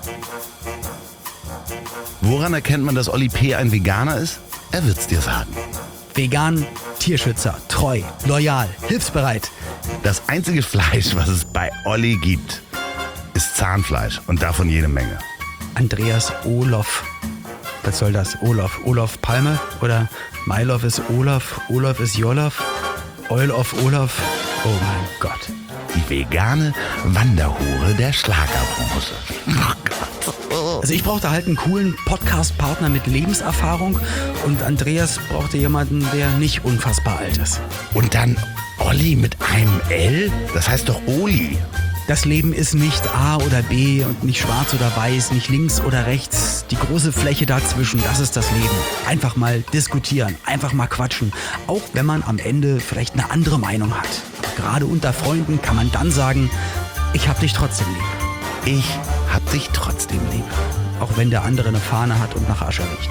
Woran erkennt man, dass Olli P. ein Veganer ist? Er wird's dir sagen. Vegan, Tierschützer, treu, loyal, hilfsbereit. Das einzige Fleisch, was es bei Olli gibt, ist Zahnfleisch und davon jede Menge. Andreas Olof. Was soll das? Olof. Olof Palme? Oder Mailof ist Olaf, Olaf ist Jolof, Oil of Olaf. Oh mein Gott. Die vegane Wanderhure der Schlagerbranche. Oh Gott. Also ich brauchte halt einen coolen Podcast-Partner mit Lebenserfahrung und Andreas brauchte jemanden, der nicht unfassbar alt ist. Und dann Olli mit einem L? Das heißt doch Oli. Das Leben ist nicht A oder B und nicht schwarz oder weiß, nicht links oder rechts. Die große Fläche dazwischen, das ist das Leben. Einfach mal diskutieren, einfach mal quatschen. Auch wenn man am Ende vielleicht eine andere Meinung hat. Aber gerade unter Freunden kann man dann sagen, ich hab dich trotzdem lieb. Ich hab dich trotzdem lieb. Auch wenn der andere eine Fahne hat und nach Asche riecht.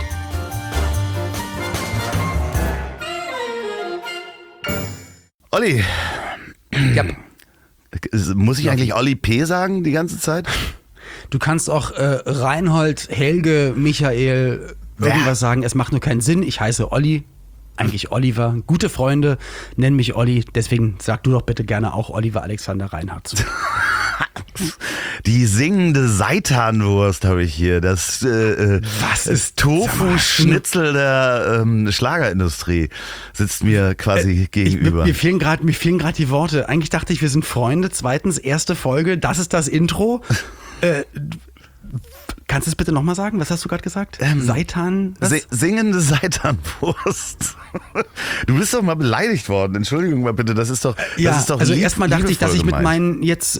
Olli. Ja. Muss ich eigentlich Olli P. sagen die ganze Zeit? Du kannst auch Reinhold, Helge, Michael irgendwas sagen. Es macht nur keinen Sinn. Ich heiße Olli, eigentlich Oliver. Gute Freunde nennen mich Olli. Deswegen sag du doch bitte gerne auch Oliver Alexander Reinhardt zu. Die singende Seitanwurst habe ich hier. Das Was ist Tofu-Schnitzel der Schlagerindustrie sitzt mir quasi gegenüber. Mir fehlen gerade die Worte. Eigentlich dachte ich, wir sind Freunde. Zweitens, erste Folge. Das ist das Intro. Kannst du es bitte nochmal sagen? Was hast du gerade gesagt? Seitan? Singende Seitanwurst. Du bist doch mal beleidigt worden. Entschuldigung mal bitte, das ist doch also erstmal dachte ich, dass ich mit meinen jetzt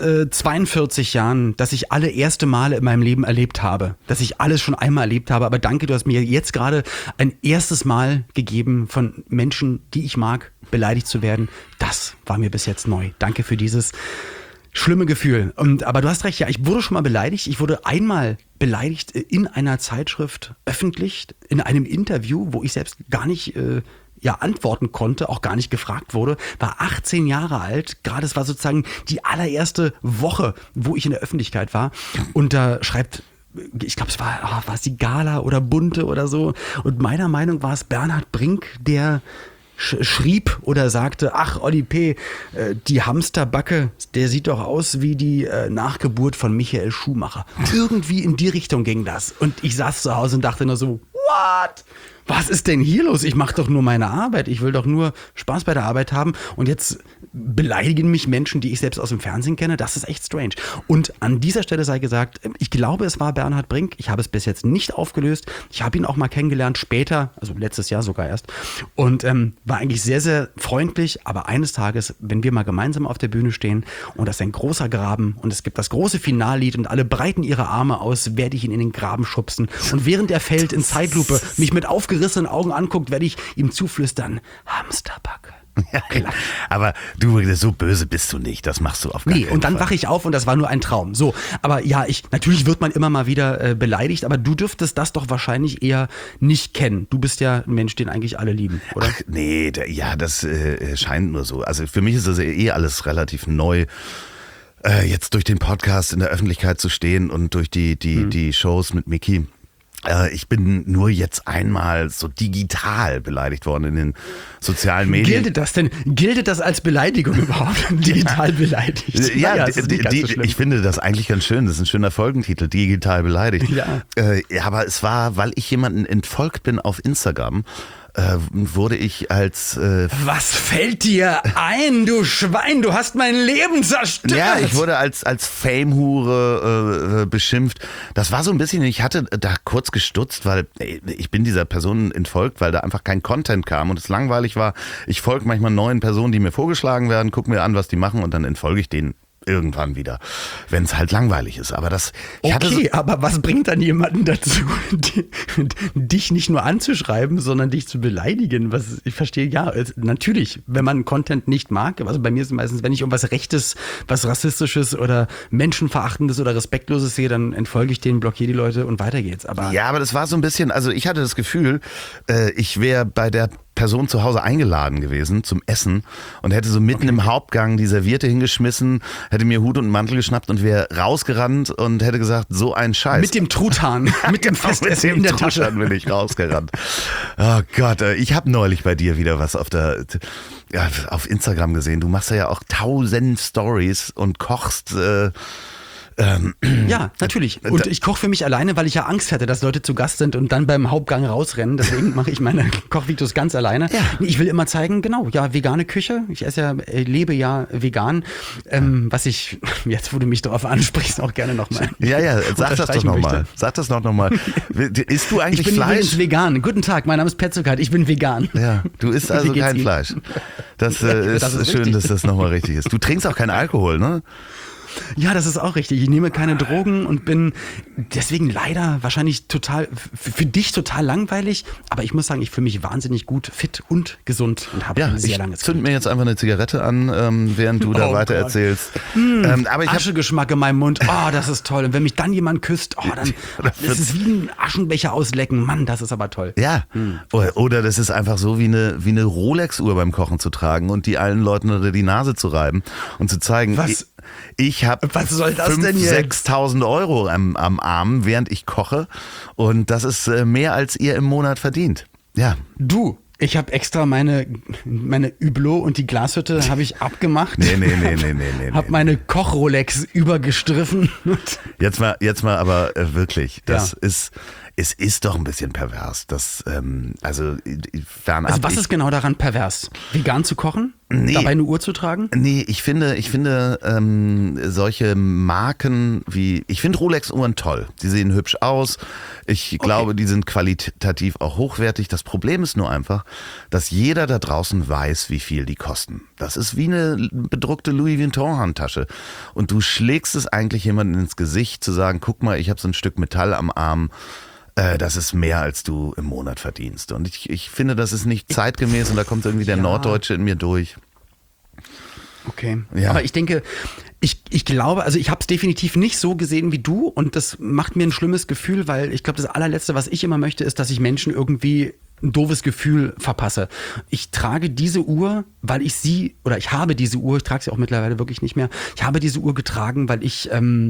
42 Jahren, dass ich alle erste Male in meinem Leben erlebt habe. Dass ich alles schon einmal erlebt habe. Aber danke, du hast mir jetzt gerade ein erstes Mal gegeben, von Menschen, die ich mag, beleidigt zu werden. Das war mir bis jetzt neu. Danke für dieses schlimme Gefühl. Aber du hast recht, ja, ich wurde schon mal beleidigt. Ich wurde einmal beleidigt in einer Zeitschrift öffentlich, in einem Interview, wo ich selbst gar nicht antworten konnte, auch gar nicht gefragt wurde, war 18 Jahre alt, gerade es war sozusagen die allererste Woche, wo ich in der Öffentlichkeit war und da schreibt, ich glaube es war es die Gala oder Bunte oder so und meiner Meinung war es Bernhard Brink, der schrieb oder sagte, ach Olli P., die Hamsterbacke, der sieht doch aus wie die Nachgeburt von Michael Schumacher. Irgendwie in die Richtung ging das. Und ich saß zu Hause und dachte nur so, what? Was ist denn hier los? Ich mache doch nur meine Arbeit. Ich will doch nur Spaß bei der Arbeit haben. Und jetzt beleidigen mich Menschen, die ich selbst aus dem Fernsehen kenne. Das ist echt strange. Und an dieser Stelle sei gesagt, ich glaube, es war Bernhard Brink. Ich habe es bis jetzt nicht aufgelöst. Ich habe ihn auch mal kennengelernt, später, also letztes Jahr sogar erst. Und war eigentlich sehr, sehr freundlich. Aber eines Tages, wenn wir mal gemeinsam auf der Bühne stehen und das ist ein großer Graben und es gibt das große Finallied und alle breiten ihre Arme aus, werde ich ihn in den Graben schubsen. Und während er fällt in Zeitlupe, mich mit aufgerissenen Augen anguckt, werde ich ihm zuflüstern, Hamsterbacke. Ja, aber du, so böse bist du nicht, das machst du auf gar keinen Fall. Und dann wache ich auf und das war nur ein Traum. So, aber ja, natürlich wird man immer mal wieder beleidigt, aber du dürftest das doch wahrscheinlich eher nicht kennen. Du bist ja ein Mensch, den eigentlich alle lieben, oder? Ach, nee, das scheint nur so. Also für mich ist das alles relativ neu. Jetzt durch den Podcast in der Öffentlichkeit zu stehen und durch die Shows mit Micky. Ich bin nur jetzt einmal so digital beleidigt worden in den sozialen Medien. Gilt das als Beleidigung überhaupt? Digital beleidigt? Ja, ich finde das eigentlich ganz schön. Das ist ein schöner Folgentitel, digital beleidigt. Ja. Aber es war, weil ich jemanden entfolgt bin auf Instagram, wurde ich als... Was fällt dir ein, du Schwein? Du hast mein Leben zerstört. Ja, ich wurde als Fame-Hure beschimpft. Das war so ein bisschen, ich hatte da kurz gestutzt, weil ich bin dieser Person entfolgt, weil da einfach kein Content kam und es langweilig war. Ich folge manchmal neuen Personen, die mir vorgeschlagen werden, gucke mir an, was die machen und dann entfolge ich denen irgendwann wieder, wenn es halt langweilig ist. Aber aber was bringt dann jemanden dazu, dich nicht nur anzuschreiben, sondern dich zu beleidigen? Ich verstehe, natürlich, wenn man Content nicht mag, also bei mir ist es meistens, wenn ich irgendwas Rechtes, was Rassistisches oder Menschenverachtendes oder Respektloses sehe, dann entfolge ich denen, blockiere die Leute und weiter geht's. Aber das war so ein bisschen, also ich hatte das Gefühl, ich wäre bei der Person zu Hause eingeladen gewesen zum Essen und hätte so mitten im Hauptgang die Serviette hingeschmissen, hätte mir Hut und Mantel geschnappt und wäre rausgerannt und hätte gesagt, so ein Scheiß. Mit dem Truthahn, mit dem Festessen in der Tasche. Bin ich rausgerannt. Oh Gott, ich habe neulich bei dir wieder was auf Instagram gesehen. Du machst ja auch 1000 Stories und kochst... ja, natürlich. Und ich koche für mich alleine, weil ich ja Angst hatte, dass Leute zu Gast sind und dann beim Hauptgang rausrennen. Deswegen mache ich meine Kochvideos ganz alleine. Ja. Ich will immer zeigen, genau, ja, vegane Küche. Ich lebe ja vegan. Was ich, jetzt wo du mich darauf ansprichst, auch gerne nochmal. Ja, sag das doch nochmal. Sag das noch mal. Isst du eigentlich Fleisch? Ich bin vegan. Guten Tag, mein Name ist Petzokat, ich bin vegan. Ja, du isst also kein Fleisch. Das ist schön, dass das nochmal richtig ist. Du trinkst auch keinen Alkohol, ne? Ja, das ist auch richtig. Ich nehme keine Drogen und bin deswegen leider wahrscheinlich für dich total langweilig. Aber ich muss sagen, ich fühle mich wahnsinnig gut, fit und gesund und habe ein sehr langes Leben. Zünd mir jetzt einfach eine Zigarette an, während du da weiter erzählst. Aber Aschegeschmack in meinem Mund. Oh, das ist toll. Und wenn mich dann jemand küsst, dann ist es wie ein Aschenbecher auslecken. Mann, das ist aber toll. Ja. Oder das ist einfach so wie eine Rolex-Uhr beim Kochen zu tragen und die allen Leuten unter die Nase zu reiben und zu zeigen, ich habe 5.000-6.000 Euro am Arm, während ich koche. Und das ist mehr, als ihr im Monat verdient. Ja. Du, ich habe extra meine Hublot und die Glashütte habe ich abgemacht. Nee. Habe meine Koch-Rolex übergestriffen. Jetzt mal aber wirklich, es ist doch ein bisschen pervers. Also was ist genau daran pervers? Vegan zu kochen? Nee, dabei eine Uhr zu tragen? Nee, ich finde solche Marken ich finde Rolex-Uhren toll. Die sehen hübsch aus. Ich glaube, die sind qualitativ auch hochwertig. Das Problem ist nur einfach, dass jeder da draußen weiß, wie viel die kosten. Das ist wie eine bedruckte Louis Vuitton-Handtasche. Und du schlägst es eigentlich jemandem ins Gesicht, zu sagen, guck mal, ich habe so ein Stück Metall am Arm. Das ist mehr, als du im Monat verdienst. Und ich finde, das ist nicht zeitgemäß und da kommt irgendwie der Norddeutsche in mir durch. Okay, aber ich denke, ich glaube, also ich habe es definitiv nicht so gesehen wie du und das macht mir ein schlimmes Gefühl, weil ich glaube, das allerletzte, was ich immer möchte, ist, dass ich Menschen irgendwie ein doofes Gefühl verpasse. Ich trage diese Uhr, ich habe diese Uhr, ich trage sie auch mittlerweile wirklich nicht mehr, ich habe diese Uhr getragen, weil ich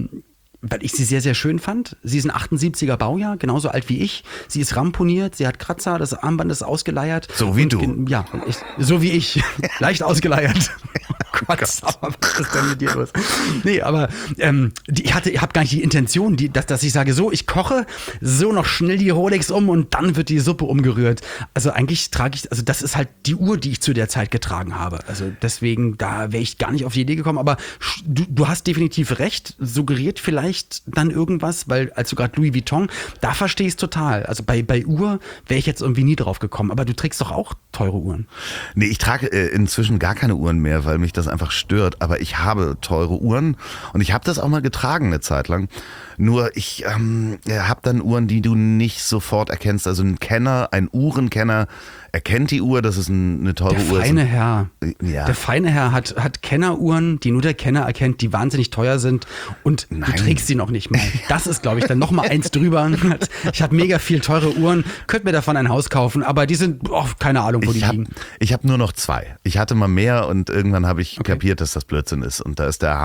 sie sehr, sehr schön fand. Sie ist ein 78er Baujahr, genauso alt wie ich. Sie ist ramponiert, sie hat Kratzer, das Armband ist ausgeleiert. So wie du. Ja, so wie ich. Leicht ausgeleiert. Oh Gott, was ist denn mit dir los? Nee, aber ich habe gar nicht die Intention, dass ich sage, so, ich koche, so noch schnell die Rolex und dann wird die Suppe umgerührt. Also eigentlich das ist halt die Uhr, die ich zu der Zeit getragen habe. Also deswegen, da wäre ich gar nicht auf die Idee gekommen. Aber du hast definitiv recht, suggeriert vielleicht dann irgendwas, weil als du gerade Louis Vuitton, da verstehe ich es total. Also bei Uhr wäre ich jetzt irgendwie nie drauf gekommen. Aber du trägst doch auch teure Uhren. Nee, ich trage inzwischen gar keine Uhren mehr, weil mich das einfach stört. Aber ich habe teure Uhren und ich habe das auch mal getragen eine Zeit lang. Nur ich habe dann Uhren, die du nicht sofort erkennst. Also ein Uhrenkenner erkennt die Uhr, das ist eine teure Uhr. Der feine Herr hat Kenneruhren, die nur der Kenner erkennt, die wahnsinnig teuer sind und du trägst sie noch nicht mal. Das ist, glaube ich, dann nochmal eins drüber. Ich habe mega viel teure Uhren, könnte mir davon ein Haus kaufen, aber die sind, keine Ahnung, wo die liegen. Ich habe nur noch 2. Ich hatte mal mehr und irgendwann habe ich kapiert, dass das Blödsinn ist. Und da ist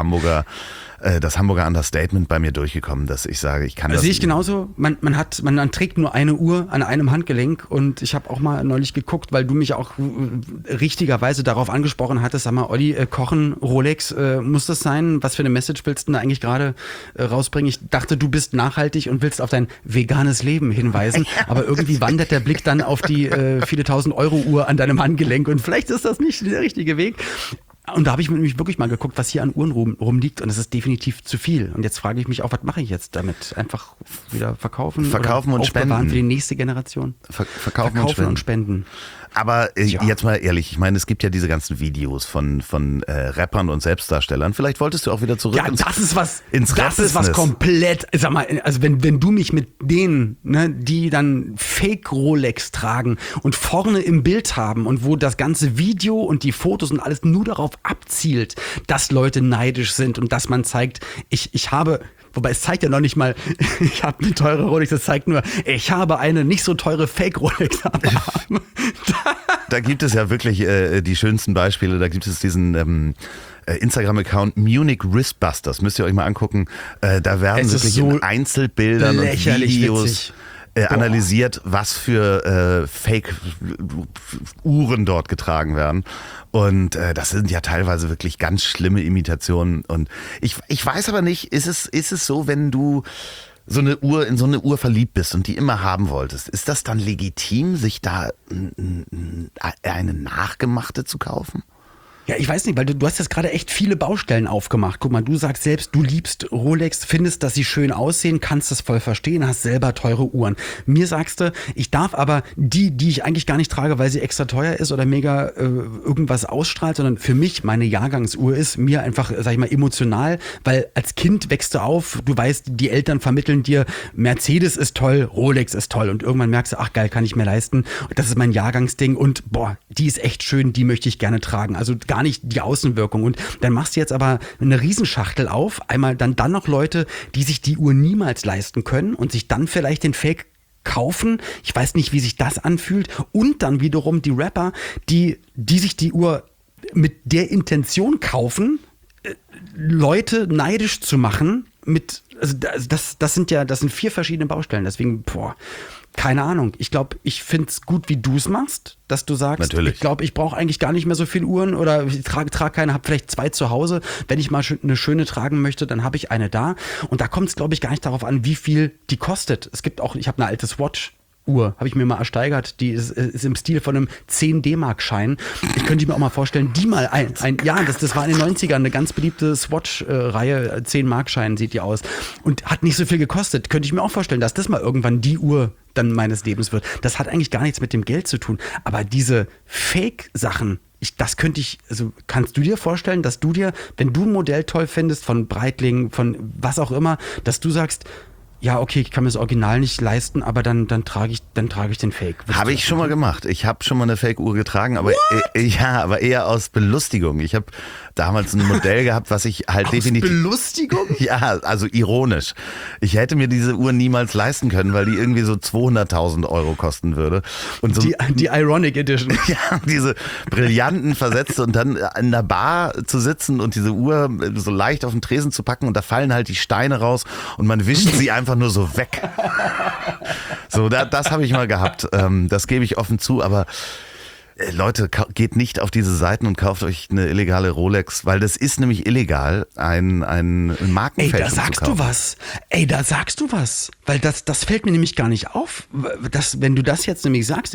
das Hamburger Understatement bei mir durchgekommen, dass ich sage, ich kann das. Sehe ich genauso. Man trägt nur eine Uhr an einem Handgelenk und ich habe auch mal neulich geguckt, weil du mich auch richtigerweise darauf angesprochen hattest, sag mal, Olli, kochen, Rolex, muss das sein? Was für eine Message willst du da eigentlich gerade rausbringen? Ich dachte, du bist nachhaltig und willst auf dein veganes Leben hinweisen, aber irgendwie wandert der Blick dann auf die viele 1000 Euro Uhr an deinem Handgelenk und vielleicht ist das nicht der richtige Weg. Und da habe ich nämlich wirklich mal geguckt, was hier an Uhren rumliegt und es ist definitiv zu viel. Und jetzt frage ich mich auch, was mache ich jetzt damit? Einfach wieder verkaufen und spenden für die nächste Generation? Verkaufen und spenden. Aber ja. Jetzt mal ehrlich, ich meine, es gibt ja diese ganzen Videos von Rappern und Selbstdarstellern. Vielleicht wolltest du auch wieder zurück das ist was komplett, sag mal, also wenn du mich mit denen, ne, die dann Fake Rolex tragen und vorne im Bild haben und wo das ganze Video und die Fotos und alles nur darauf abzielt, dass Leute neidisch sind und dass man zeigt, ich habe, Wobei es zeigt ja noch nicht mal, ich habe eine teure Rolex, das zeigt nur, ich habe eine nicht so teure Fake-Rolex am Arm. Da gibt es ja wirklich die schönsten Beispiele. Da gibt es diesen Instagram-Account Munich Wristbusters. Müsst ihr euch mal angucken. Da werden wirklich so in Einzelbildern und Videos analysiert, was für Fake-Uhren dort getragen werden. Und das sind ja teilweise wirklich ganz schlimme Imitationen. Und ich weiß aber nicht, ist es so, wenn du in so eine Uhr verliebt bist und die immer haben wolltest, ist das dann legitim, sich da eine nachgemachte zu kaufen? Ja, ich weiß nicht, weil du hast jetzt gerade echt viele Baustellen aufgemacht. Guck mal, du sagst selbst, du liebst Rolex, findest, dass sie schön aussehen, kannst das voll verstehen, hast selber teure Uhren. Mir sagst du, ich darf aber die ich eigentlich gar nicht trage, weil sie extra teuer ist oder mega irgendwas ausstrahlt, sondern für mich meine Jahrgangsuhr ist mir einfach, sag ich mal, emotional, weil als Kind wächst du auf, du weißt, die Eltern vermitteln dir, Mercedes ist toll, Rolex ist toll und irgendwann merkst du, ach geil, kann ich mir leisten. Das ist mein Jahrgangsding und boah, die ist echt schön, die möchte ich gerne tragen. Also gar nicht die Außenwirkung. Und dann machst du jetzt aber eine Riesenschachtel auf. Einmal dann noch Leute, die sich die Uhr niemals leisten können und sich dann vielleicht den Fake kaufen. Ich weiß nicht, wie sich das anfühlt. Und dann wiederum die Rapper, die sich die Uhr mit der Intention kaufen, Leute neidisch zu machen. Das sind 4 verschiedene Baustellen. Deswegen, keine Ahnung. Ich finde es gut, wie du es machst, dass du sagst, natürlich. Ich glaube, ich brauche eigentlich gar nicht mehr so viele Uhren oder ich trage keine, habe vielleicht 2 zu Hause. Wenn ich mal eine schöne tragen möchte, dann habe ich eine da. Und da kommt es, glaube ich, gar nicht darauf an, wie viel die kostet. Es gibt auch, ich habe eine alte Swatch-Uhr, habe ich mir mal ersteigert, die ist im Stil von einem 10 D-Mark-Schein. Ich könnte mir auch mal vorstellen, die mal das war in den 90ern eine ganz beliebte Swatch-Reihe, 10-Mark-Schein sieht die aus und hat nicht so viel gekostet. Könnte ich mir auch vorstellen, dass das mal irgendwann die Uhr dann meines Lebens wird. Das hat eigentlich gar nichts mit dem Geld zu tun, aber diese Fake-Sachen, kannst du dir vorstellen, dass du dir, wenn du ein Modell toll findest, von Breitling, von was auch immer, dass du sagst, ja, okay, ich kann mir das Original nicht leisten, aber dann trage ich den Fake. Habe ich schon mal gemacht. Ich habe schon mal eine Fake-Uhr getragen, aber aber eher aus Belustigung. Ich habe damals ein Modell gehabt, was ich halt definitiv... Belustigung? Ja, also ironisch. Ich hätte mir diese Uhr niemals leisten können, weil die irgendwie so 200.000 Euro kosten würde. Und so, die Ironic Edition. Ja, diese brillanten Versätze und dann in der Bar zu sitzen und diese Uhr so leicht auf den Tresen zu packen und da fallen halt die Steine raus und man wischt sie einfach nur so weg. So, das habe ich mal gehabt. Das gebe ich offen zu, aber Leute, geht nicht auf diese Seiten und kauft euch eine illegale Rolex, weil das ist nämlich illegal, ein Markenfälschung zu kaufen. Da sagst du was. Weil das fällt mir nämlich gar nicht auf. Wenn du das jetzt nämlich sagst,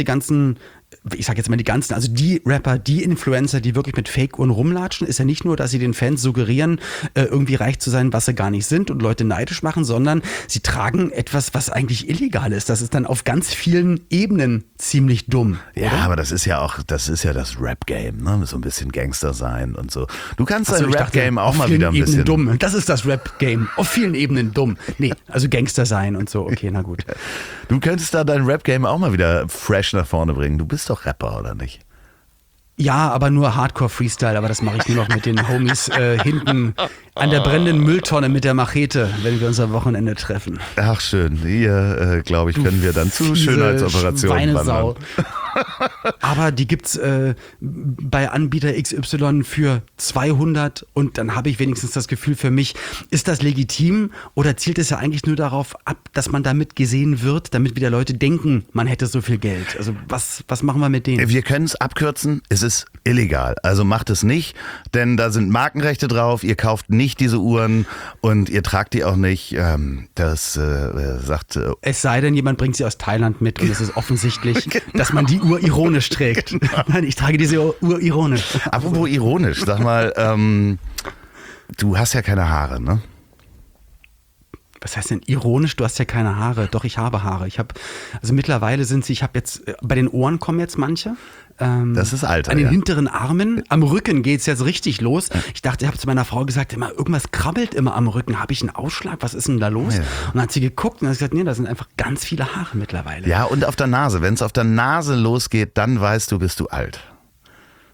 also die Rapper, die Influencer, die wirklich mit Fake-Uhren rumlatschen, ist ja nicht nur, dass sie den Fans suggerieren, irgendwie reich zu sein, was sie gar nicht sind und Leute neidisch machen, sondern sie tragen etwas, was eigentlich illegal ist. Das ist dann auf ganz vielen Ebenen ziemlich dumm. Ja, oder? aber das ist ja das Rap-Game, ne? So ein bisschen Gangster sein und so. Du kannst dein Rap-Game auch mal wieder ein bisschen... dumm. Das ist das Rap-Game. Auf vielen Ebenen dumm. Nee, also Gangster sein und so. Okay, na gut. Du könntest da dein Rap-Game auch mal wieder fresh nach vorne bringen. Du bist doch Rapper, oder nicht? Ja, aber nur Hardcore-Freestyle, aber das mache ich nur noch mit den Homies hinten an der brennenden Mülltonne mit der Machete, wenn wir uns am Wochenende treffen. Ach schön, hier, glaube ich, können wir dann zu Schönheitsoperationen wandern. Aber die gibt's bei Anbieter XY für 200 und dann habe ich wenigstens das Gefühl für mich, ist das legitim oder zielt es ja eigentlich nur darauf ab, dass man damit gesehen wird, damit wieder Leute denken, man hätte so viel Geld. Also was machen wir mit denen? Wir können es abkürzen, es ist illegal. Also macht es nicht, denn da sind Markenrechte drauf, ihr kauft nicht diese Uhren und ihr tragt die auch nicht. Das sagt... Es sei denn, jemand bringt sie aus Thailand mit und es ist offensichtlich, dass man die Uhr ironisch trägt. Nein, ich trage diese Uhr ironisch. Apropos ironisch, sag mal, du hast ja keine Haare, ne? Was heißt denn ironisch? Du hast ja keine Haare. Doch, ich habe Haare. Mittlerweile bei den Ohren kommen jetzt manche. Das ist Alter, an den hinteren Armen, am Rücken geht's jetzt richtig los. Ich habe zu meiner Frau gesagt, irgendwas krabbelt immer am Rücken. Habe ich einen Ausschlag? Was ist denn da los? Ja. Und dann hat sie geguckt und hat gesagt, nee, da sind einfach ganz viele Haare mittlerweile. Ja, und auf der Nase. Wenn es auf der Nase losgeht, dann weißt du, bist du alt.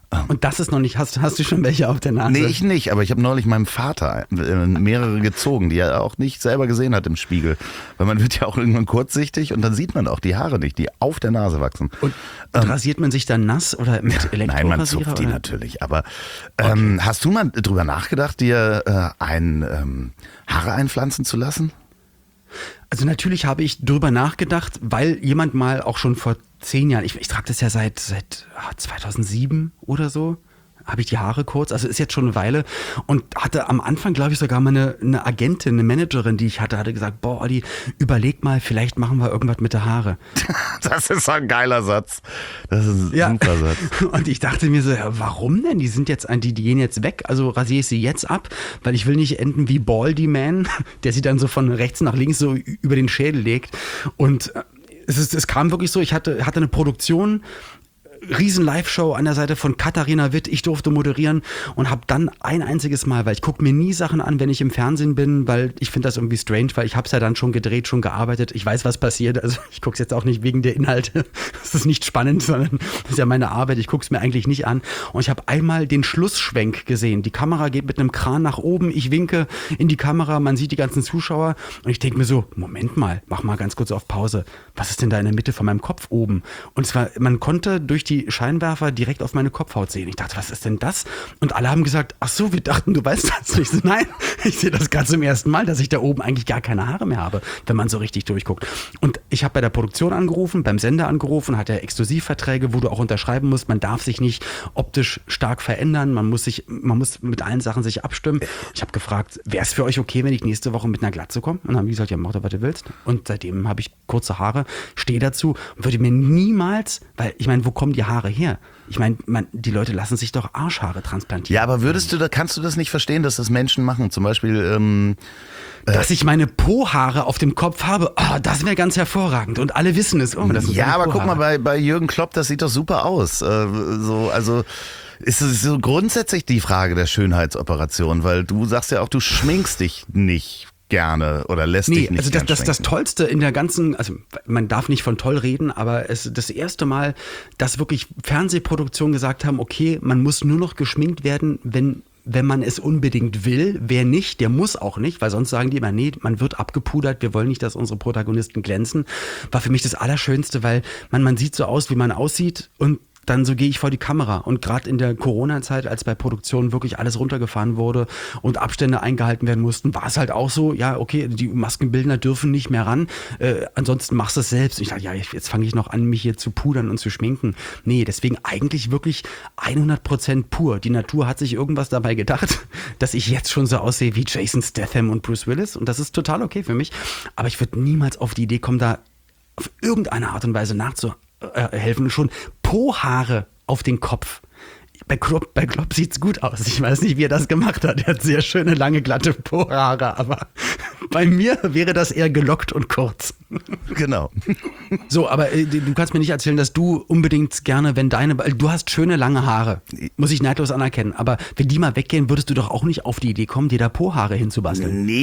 Und das ist noch nicht, hast du schon welche auf der Nase? Nee, ich nicht, aber ich habe neulich meinem Vater mehrere gezogen, die er auch nicht selber gesehen hat im Spiegel. Weil man wird ja auch irgendwann kurzsichtig und dann sieht man auch die Haare nicht, die auf der Nase wachsen. Und rasiert man sich dann nass oder mit Elektrorasierer? Nein, man zupft die natürlich. Aber hast du mal drüber nachgedacht, dir Haare einpflanzen zu lassen? Also natürlich habe ich drüber nachgedacht, weil jemand mal auch schon vor 10 Jahren, ich trage das ja seit 2007 oder so, habe ich die Haare kurz, also ist jetzt schon eine Weile und hatte am Anfang, glaube ich, sogar mal eine Agentin, eine Managerin, die ich hatte gesagt, boah, Olli, überleg mal, vielleicht machen wir irgendwas mit der Haare. Das ist ein geiler Satz. Das ist ein super Satz. Und ich dachte mir so, ja, warum denn? Die gehen jetzt weg, also rasiere ich sie jetzt ab, weil ich will nicht enden wie Baldy Man, der sie dann so von rechts nach links so über den Schädel legt. Und es kam wirklich so, ich hatte eine Produktion, riesen Live-Show an der Seite von Katharina Witt. Ich durfte moderieren und habe dann ein einziges Mal, weil ich gucke mir nie Sachen an, wenn ich im Fernsehen bin, weil ich finde das irgendwie strange, weil ich habe es ja dann schon gedreht, schon gearbeitet. Ich weiß, was passiert. Also ich gucke es jetzt auch nicht wegen der Inhalte. Das ist nicht spannend, sondern das ist ja meine Arbeit. Ich gucke es mir eigentlich nicht an. Und ich habe einmal den Schlussschwenk gesehen. Die Kamera geht mit einem Kran nach oben. Ich winke in die Kamera. Man sieht die ganzen Zuschauer. Und ich denke mir so, Moment mal, mach mal ganz kurz auf Pause. Was ist denn da in der Mitte von meinem Kopf oben? Und zwar, man konnte durch die Scheinwerfer direkt auf meine Kopfhaut sehen. Ich dachte, was ist denn das? Und alle haben gesagt, ach so, wir dachten, du weißt das. Ich so, nein, ich sehe das gerade zum ersten Mal, dass ich da oben eigentlich gar keine Haare mehr habe, wenn man so richtig durchguckt. Und ich habe bei der Produktion angerufen, beim Sender angerufen, hat ja Exklusivverträge, wo du auch unterschreiben musst. Man darf sich nicht optisch stark verändern. Man muss mit allen Sachen sich abstimmen. Ich habe gefragt, wäre es für euch okay, wenn ich nächste Woche mit einer Glatze komme? Und dann haben die gesagt, ja, mach doch, was du willst. Und seitdem habe ich kurze Haare, stehe dazu und würde mir niemals, weil ich meine, wo kommen die Haare her? Ich meine, die Leute lassen sich doch Arschhaare transplantieren. Ja, aber kannst du das nicht verstehen, dass das Menschen machen? Zum Beispiel dass ich meine Po-Haare auf dem Kopf habe, das wäre ganz hervorragend. Und alle wissen es. Das sind ja, aber Po-Haare. guck mal, bei Jürgen Klopp, das sieht doch super aus. Also ist es so grundsätzlich die Frage der Schönheitsoperation, weil du sagst ja auch, du schminkst dich nicht gerne oder lässt dich nicht also das Tollste in der ganzen, also man darf nicht von toll reden, aber es das erste Mal, dass wirklich Fernsehproduktionen gesagt haben, okay, man muss nur noch geschminkt werden, wenn man es unbedingt will. Wer nicht, der muss auch nicht, weil sonst sagen die immer, nee, man wird abgepudert, wir wollen nicht, dass unsere Protagonisten glänzen. War für mich das Allerschönste, weil man sieht so aus, wie man aussieht und dann so gehe ich vor die Kamera. Und gerade in der Corona-Zeit, als bei Produktionen wirklich alles runtergefahren wurde und Abstände eingehalten werden mussten, war es halt auch so, ja, okay, die Maskenbildner dürfen nicht mehr ran, ansonsten machst du es selbst. Und ich dachte, ja, jetzt fange ich noch an, mich hier zu pudern und zu schminken. Nee, deswegen eigentlich wirklich 100% pur. Die Natur hat sich irgendwas dabei gedacht, dass ich jetzt schon so aussehe wie Jason Statham und Bruce Willis. Und das ist total okay für mich. Aber ich würde niemals auf die Idee kommen, da auf irgendeine Art und Weise nachzuhelfen. Schon Po-Haare auf den Kopf. Bei Klopp sieht's gut aus. Ich weiß nicht, wie er das gemacht hat. Er hat sehr schöne, lange, glatte Po-Haare, aber bei mir wäre das eher gelockt und kurz. Genau. So, aber du kannst mir nicht erzählen, dass du unbedingt gerne, du hast schöne, lange Haare. Muss ich neidlos anerkennen. Aber wenn die mal weggehen, würdest du doch auch nicht auf die Idee kommen, dir da Po-Haare hinzubasteln. Nee,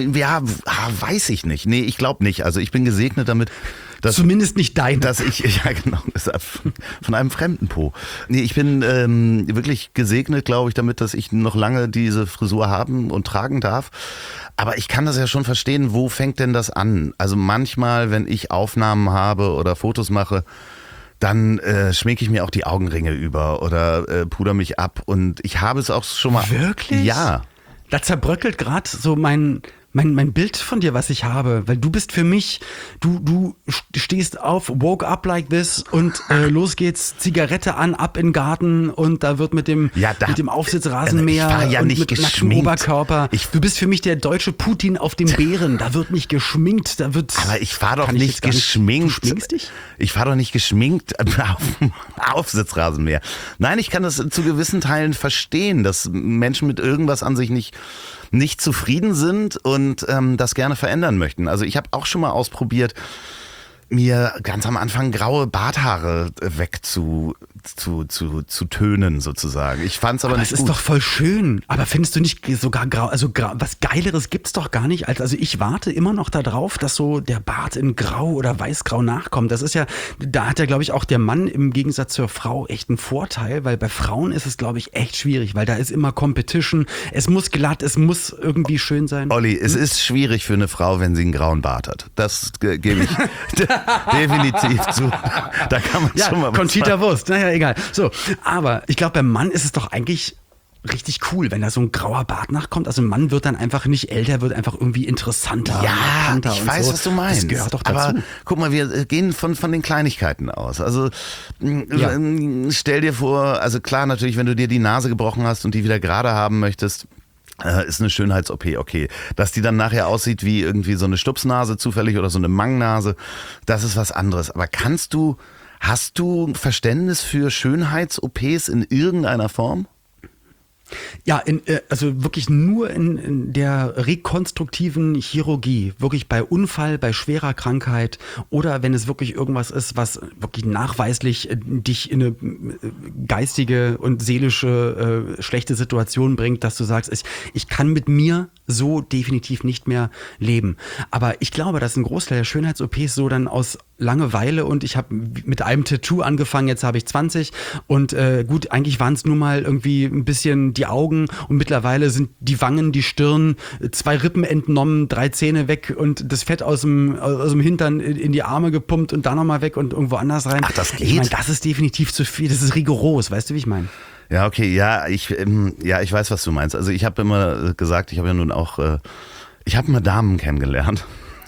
weiß ich nicht. Nee, ich glaube nicht. Also ich bin gesegnet damit. Zumindest nicht dein. Ja genau, von einem fremden Po. Nee, ich bin wirklich gesegnet, glaube ich, damit, dass ich noch lange diese Frisur haben und tragen darf. Aber ich kann das ja schon verstehen, wo fängt denn das an? Also manchmal, wenn ich Aufnahmen habe oder Fotos mache, dann schminke ich mir auch die Augenringe über oder puder mich ab. Und ich habe es auch schon mal... Wirklich? Ja. Da zerbröckelt gerade so mein Bild von dir, was ich habe, weil du bist für mich, du stehst auf, woke up like this und los geht's, Zigarette an, ab in den Garten und da wird mit dem Aufsitzrasenmäher ja und nicht mit nacktem Oberkörper. Du bist für mich der deutsche Putin auf dem Bären, da wird nicht geschminkt, Aber ich fahre doch nicht geschminkt. Du schminkst dich? Ich fahre doch nicht geschminkt auf dem Aufsitzrasenmäher. Nein, ich kann das zu gewissen Teilen verstehen, dass Menschen mit irgendwas an sich nicht zufrieden sind und das gerne verändern möchten. Also ich habe auch schon mal ausprobiert, mir ganz am Anfang graue Barthaare zu tönen sozusagen. Ich fand's aber nicht gut. Das ist doch voll schön. Aber findest du nicht sogar was Geileres gibt's doch gar nicht. Also ich warte immer noch darauf, dass so der Bart in Grau oder Weißgrau nachkommt. Das ist ja, da hat ja, glaube ich, auch der Mann im Gegensatz zur Frau echt einen Vorteil, weil bei Frauen ist es, glaube ich, echt schwierig, weil da ist immer Competition. Es muss glatt, es muss irgendwie schön sein. Olli, es ist schwierig für eine Frau, wenn sie einen grauen Bart hat. Das gebe ich definitiv zu. Da kann man schon mal was Conchita sagen. Wurst, naja, egal. So, aber ich glaube, beim Mann ist es doch eigentlich richtig cool, wenn da so ein grauer Bart nachkommt. Also ein Mann wird dann einfach nicht älter, wird einfach irgendwie interessanter. Ja, ich weiß, so. was du meinst. Das gehört doch dazu. Aber guck mal, wir gehen von den Kleinigkeiten aus. Also stell dir vor, also klar natürlich, wenn du dir die Nase gebrochen hast und die wieder gerade haben möchtest, ist eine Schönheits-OP, okay. Dass die dann nachher aussieht wie irgendwie so eine Stupsnase zufällig oder so eine Mangnase, das ist was anderes. Aber hast du Verständnis für Schönheits-OPs in irgendeiner Form? Ja, also wirklich nur in der rekonstruktiven Chirurgie, wirklich bei Unfall, bei schwerer Krankheit oder wenn es wirklich irgendwas ist, was wirklich nachweislich dich in eine geistige und seelische schlechte Situation bringt, dass du sagst, ich kann mit mir so definitiv nicht mehr leben. Aber ich glaube, dass ein Großteil der Schönheits-OPs so dann aus Langeweile und ich habe mit einem Tattoo angefangen, jetzt habe ich 20 und gut, eigentlich waren es nur mal irgendwie ein bisschen die Augen und mittlerweile sind die Wangen, die Stirn, 2 Rippen entnommen, 3 Zähne weg und das Fett aus dem Hintern in die Arme gepumpt und da nochmal weg und irgendwo anders rein. Ach, das geht? Ich meine, das ist definitiv zu viel, das ist rigoros, weißt du, wie ich meine? Ja, okay, ich weiß, was du meinst. Also ich habe immer gesagt, ich habe ja nun auch, ich habe mal Damen kennengelernt.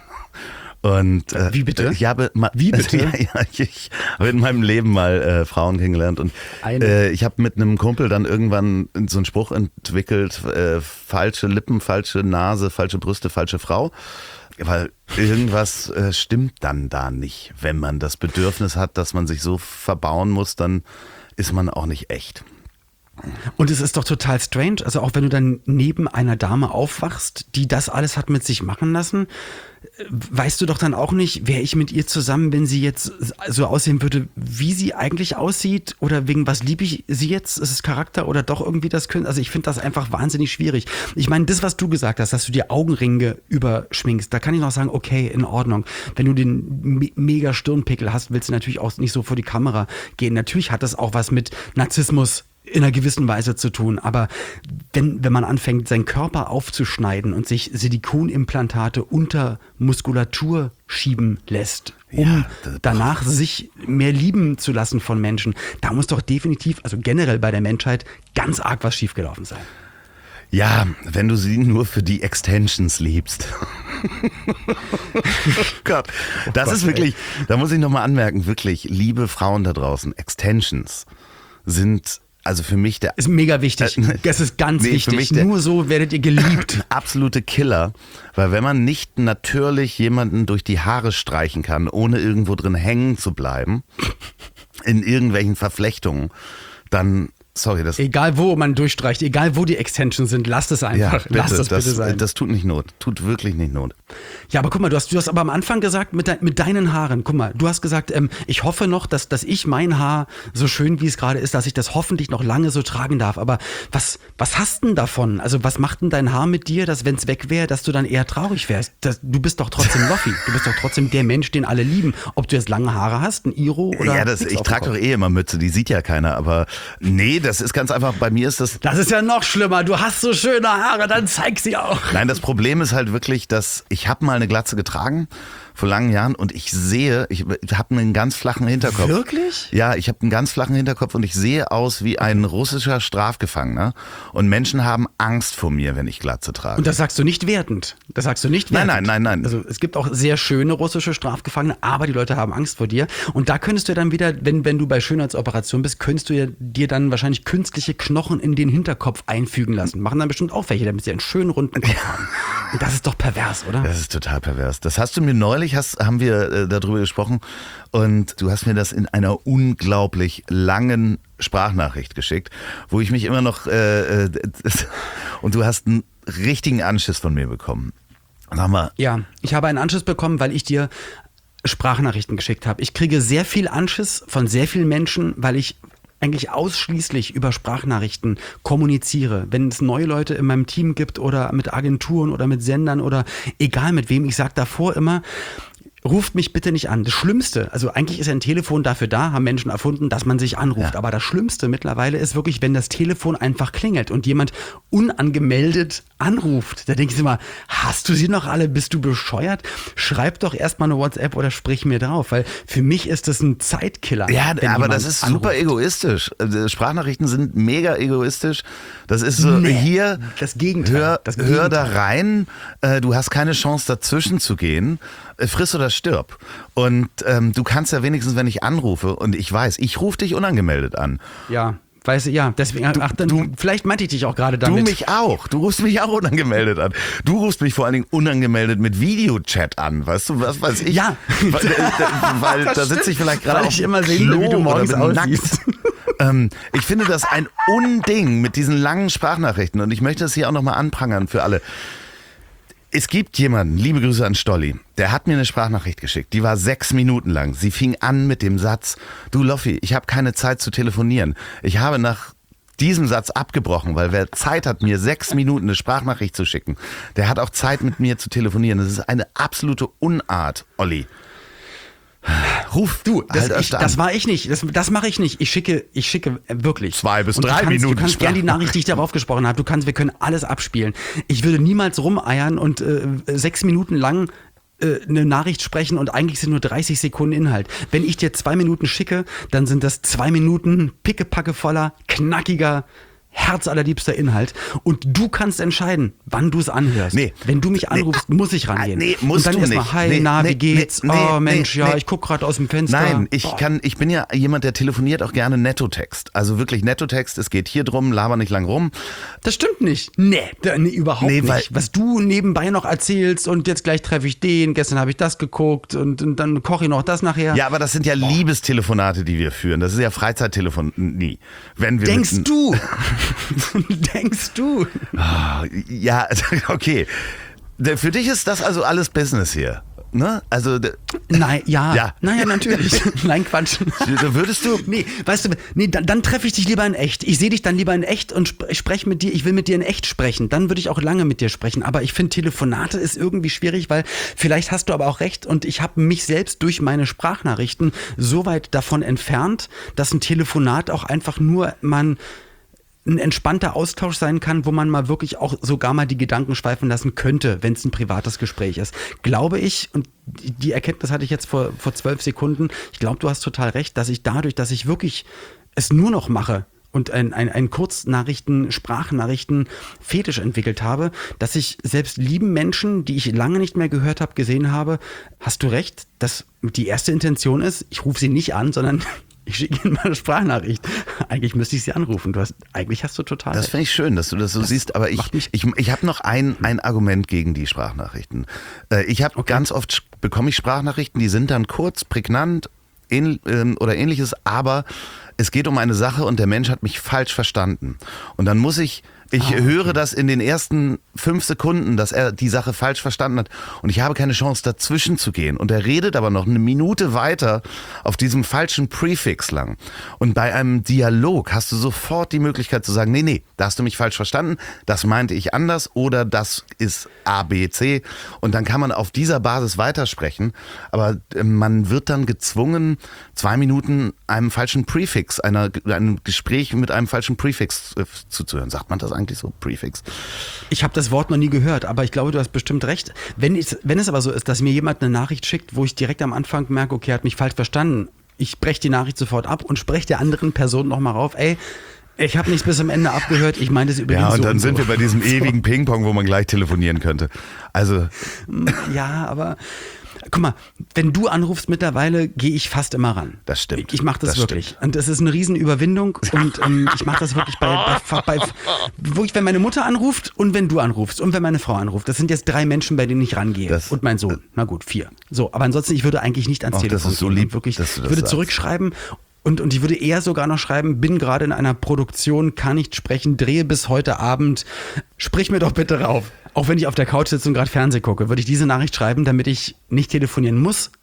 Und wie bitte? Wie bitte? Ich habe in meinem Leben mal Frauen kennengelernt und ich habe mit einem Kumpel dann irgendwann so einen Spruch entwickelt, falsche Lippen, falsche Nase, falsche Brüste, falsche Frau. Weil irgendwas stimmt dann da nicht. Wenn man das Bedürfnis hat, dass man sich so verbauen muss, dann ist man auch nicht echt. Und es ist doch total strange, also auch wenn du dann neben einer Dame aufwachst, die das alles hat mit sich machen lassen, weißt du doch dann auch nicht, wäre ich mit ihr zusammen, wenn sie jetzt so aussehen würde, wie sie eigentlich aussieht oder wegen was liebe ich sie jetzt, ist es Charakter oder doch irgendwie das können, also ich finde das einfach wahnsinnig schwierig. Ich meine, das, was du gesagt hast, dass du dir Augenringe überschminkst, da kann ich noch sagen, okay, in Ordnung. Wenn du den mega Stirnpickel hast, willst du natürlich auch nicht so vor die Kamera gehen. Natürlich hat das auch was mit Narzissmus in einer gewissen Weise zu tun, aber wenn man anfängt, seinen Körper aufzuschneiden und sich Silikonimplantate unter Muskulatur schieben lässt, um danach sich mehr lieben zu lassen von Menschen, da muss doch definitiv, also generell bei der Menschheit, ganz arg was schiefgelaufen sein. Ja, wenn du sie nur für die Extensions liebst. Gott, das ist wirklich, da muss ich nochmal anmerken, wirklich, liebe Frauen da draußen, Extensions sind also für mich ist mega wichtig. Das ist ganz wichtig. Nur so werdet ihr geliebt. Absolute Killer. Weil wenn man nicht natürlich jemanden durch die Haare streichen kann, ohne irgendwo drin hängen zu bleiben, in irgendwelchen Verflechtungen, dann, sorry, das... Egal wo man durchstreicht, egal wo die Extensions sind, lasst es einfach. Ja, bitte, lasst es bitte sein. Das tut nicht Not. Tut wirklich nicht Not. Ja, aber guck mal, du hast aber am Anfang gesagt, mit deinen Haaren, guck mal, du hast gesagt, ich hoffe noch, dass ich mein Haar, so schön wie es gerade ist, dass ich das hoffentlich noch lange so tragen darf. Aber was hast denn davon? Also was macht denn dein Haar mit dir, dass wenn es weg wäre, dass du dann eher traurig wärst? Du bist doch trotzdem Loffi. Du bist doch trotzdem der Mensch, den alle lieben. Ob du jetzt lange Haare hast, ein Iro oder... Ja, ich trage doch eh immer Mütze, die sieht ja keiner. Aber nee, das ist ganz einfach, bei mir ist das... Das ist ja noch schlimmer. Du hast so schöne Haare, dann zeig sie auch. Nein, das Problem ist halt wirklich, dass ich habe mal eine Glatze getragen vor langen Jahren und ich habe einen ganz flachen Hinterkopf. Wirklich? Ja, ich habe einen ganz flachen Hinterkopf und ich sehe aus wie ein russischer Strafgefangener und Menschen haben Angst vor mir, wenn ich Glatze trage. Und das sagst du nicht wertend? Das sagst du nicht wertend? Nein. Also es gibt auch sehr schöne russische Strafgefangene, aber die Leute haben Angst vor dir. Und da könntest du dann wieder, wenn du bei Schönheitsoperationen bist, könntest du dir dann wahrscheinlich künstliche Knochen in den Hinterkopf einfügen lassen. Machen dann bestimmt auch welche, damit sie einen schönen runden Kopf haben. Und das ist doch pervers, oder? Das ist total pervers. Das hast du mir neulich, haben wir darüber gesprochen und du hast mir das in einer unglaublich langen Sprachnachricht geschickt, wo ich mich immer noch und du hast einen richtigen Anschiss von mir bekommen. Sag mal. Ja, ich habe einen Anschiss bekommen, weil ich dir Sprachnachrichten geschickt habe. Ich kriege sehr viel Anschiss von sehr vielen Menschen, weil ich eigentlich ausschließlich über Sprachnachrichten kommuniziere. Wenn es neue Leute in meinem Team gibt oder mit Agenturen oder mit Sendern oder egal mit wem, ich sage davor immer, ruft mich bitte nicht an. Das Schlimmste, also eigentlich ist ja ein Telefon dafür da, haben Menschen erfunden, dass man sich anruft. Ja. Aber das Schlimmste mittlerweile ist wirklich, wenn das Telefon einfach klingelt und jemand unangemeldet anruft. Da denke ich immer, hast du sie noch alle? Bist du bescheuert? Schreib doch erstmal eine WhatsApp oder sprich mir drauf, weil für mich ist das ein Zeitkiller. Ja, aber das ist super egoistisch. Sprachnachrichten sind mega egoistisch. Das ist so, hier, das Gegenteil. Hör da rein, du hast keine Chance dazwischen zu gehen. Friss oder stirb. Und du kannst ja wenigstens, wenn ich anrufe und ich weiß, ich rufe dich unangemeldet an. Ja. Weißt du, ja, deswegen, vielleicht meinte ich dich auch gerade damit. Du mich auch. Du rufst mich auch unangemeldet an. Du rufst mich vor allen Dingen unangemeldet mit Videochat an. Weißt du, was weiß ich? Ja. Weil da sitze ich vielleicht gerade auf immer sehen, wie du morgens aussiehst. Ich finde das ein Unding mit diesen langen Sprachnachrichten und ich möchte das hier auch nochmal anprangern für alle. Es gibt jemanden, liebe Grüße an Stolli, der hat mir eine Sprachnachricht geschickt, die war 6 Minuten lang. Sie fing an mit dem Satz, du Loffi, ich habe keine Zeit zu telefonieren. Ich habe nach diesem Satz abgebrochen, weil wer Zeit hat, mir 6 Minuten eine Sprachnachricht zu schicken, der hat auch Zeit mit mir zu telefonieren. Das ist eine absolute Unart, Olli. Ruf du, das war ich nicht. Das mache ich nicht. Ich schicke wirklich 2 bis 3 Minuten. Du kannst gerne die Nachricht, die ich darauf gesprochen habe. Wir können alles abspielen. Ich würde niemals rumeiern und 6 Minuten lang eine Nachricht sprechen und eigentlich sind nur 30 Sekunden Inhalt. Wenn ich dir 2 Minuten schicke, dann sind das 2 Minuten pickepacke voller, knackiger, herzallerliebster Inhalt und du kannst entscheiden, wann du es anhörst. Nee. Wenn du mich anrufst, muss ich rangehen. Nee, musst und dann du erstmal, nicht. Wie geht's? Mensch, ich guck gerade aus dem Fenster. Nein, ich bin ja jemand, der telefoniert auch gerne Nettotext. Also wirklich Nettotext, es geht hier drum, laber nicht lang rum. Das stimmt nicht. Nee, überhaupt nicht. Was du nebenbei noch erzählst und jetzt gleich treffe ich den, gestern habe ich das geguckt und dann koche ich noch das nachher. Ja, aber das sind ja Liebestelefonate, die wir führen. Das ist ja Freizeittelefonie. Denkst du? Denkst du? Ja, okay. Für dich ist das also alles Business hier, ne? Also nein, ja. Naja, natürlich. Nein, Quatsch. Würdest du? Nee, weißt du, dann treffe ich dich lieber in echt. Ich sehe dich dann lieber in echt und spreche mit dir. Ich will mit dir in echt sprechen. Dann würde ich auch lange mit dir sprechen. Aber ich finde, Telefonate ist irgendwie schwierig, weil vielleicht hast du aber auch recht und ich habe mich selbst durch meine Sprachnachrichten so weit davon entfernt, dass ein Telefonat auch einfach nur ein entspannter Austausch sein kann, wo man mal wirklich auch sogar mal die Gedanken schweifen lassen könnte, wenn es ein privates Gespräch ist. Glaube ich, und die Erkenntnis hatte ich jetzt vor 12 Sekunden, ich glaube, du hast total recht, dass ich dadurch, dass ich wirklich es nur noch mache und ein Sprachnachrichten-Fetisch entwickelt habe, dass ich selbst lieben Menschen, die ich lange nicht mehr gehört habe, gesehen habe, hast du recht, dass die erste Intention ist, ich rufe sie nicht an, sondern ich schicke Ihnen mal eine Sprachnachricht. Eigentlich müsste ich Sie anrufen. Eigentlich hast du total Das finde ich schön, dass du das so siehst. Aber ich habe noch ein Argument gegen die Sprachnachrichten. Ich habe ganz oft bekomme ich Sprachnachrichten, die sind dann kurz, prägnant oder ähnliches, aber es geht um eine Sache und der Mensch hat mich falsch verstanden. Und dann muss ich höre das in den ersten 5 Sekunden, dass er die Sache falsch verstanden hat und ich habe keine Chance dazwischen zu gehen. Und er redet aber noch eine Minute weiter auf diesem falschen Präfix lang. Und bei einem Dialog hast du sofort die Möglichkeit zu sagen, nee, da hast du mich falsch verstanden, das meinte ich anders oder das ist A, B, C. Und dann kann man auf dieser Basis weitersprechen. Aber man wird dann gezwungen, 2 Minuten einem falschen Präfix, einem Gespräch mit einem falschen Präfix zuzuhören. Sagt man das eigentlich so, Prefix? Ich habe das Wort noch nie gehört, aber ich glaube, du hast bestimmt recht. Wenn es aber so ist, dass mir jemand eine Nachricht schickt, wo ich direkt am Anfang merke, okay, er hat mich falsch verstanden, ich breche die Nachricht sofort ab und spreche der anderen Person nochmal rauf, ich habe nichts bis zum Ende abgehört, ich meine das übrigens so. Ja, und dann sind wir bei diesem ewigen Ping-Pong, wo man gleich telefonieren könnte. Also. Ja, aber guck mal, wenn du anrufst mittlerweile, gehe ich fast immer ran. Das stimmt. Ich mache das wirklich. Stimmt. Und das ist eine Riesenüberwindung. Und ich mache das wirklich wirklich, wenn meine Mutter anruft und wenn du anrufst und wenn meine Frau anruft. Das sind jetzt 3 Menschen, bei denen ich rangehe. Und mein Sohn. Na gut, 4. So, aber ansonsten, ich würde eigentlich nicht ans Telefon das ist so lieb, gehen. Wirklich, dass du das ich würde sagst. zurückschreiben. Und ich würde eher sogar noch schreiben, bin gerade in einer Produktion, kann nicht sprechen, drehe bis heute Abend, sprich mir doch bitte rauf. Auch wenn ich auf der Couch sitze und gerade Fernsehen gucke, würde ich diese Nachricht schreiben, damit ich nicht telefonieren muss,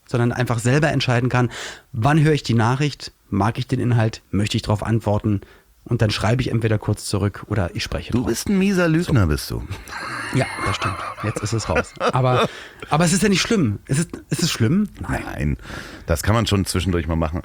sondern einfach selber entscheiden kann, wann höre ich die Nachricht, mag ich den Inhalt, möchte ich darauf antworten und dann schreibe ich entweder kurz zurück oder ich spreche drauf. Du bist ein mieser Lügner, bist du. Ja, das stimmt. Jetzt ist es raus. Aber es ist ja nicht schlimm. Ist es schlimm? Nein, das kann man schon zwischendurch mal machen.